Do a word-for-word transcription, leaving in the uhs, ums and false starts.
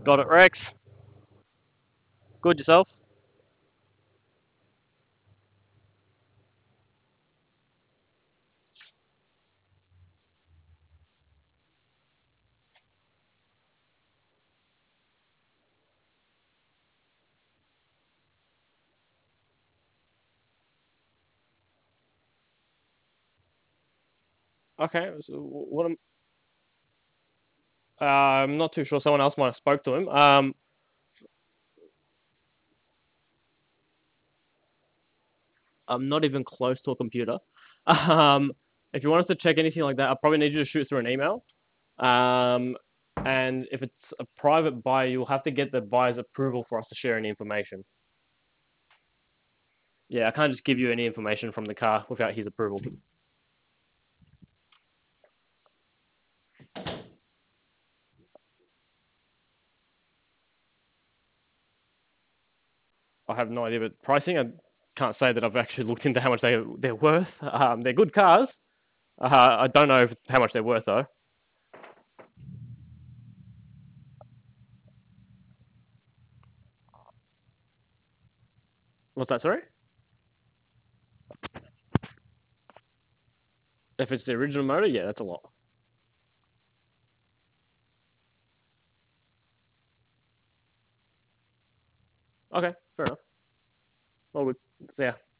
Got it, Rex. Good yourself? Okay. So what am uh, I'm not too sure. Someone else might have spoke to him. Um, I'm not even close to a computer. Um, if you want us to check anything like that, I probably need you to shoot through an email. Um, and if it's a private buyer, you'll have to get the buyer's approval for us to share any information. Yeah, I can't just give you any information from the car without his approval. I have no idea, but pricing, I can't say that I've actually looked into how much they they're worth. Um, they're good cars. Uh, I don't know if, how much they're worth though. What's that? Sorry. If it's the original motor, yeah, that's a lot. Okay, fair enough. Well, we, yeah.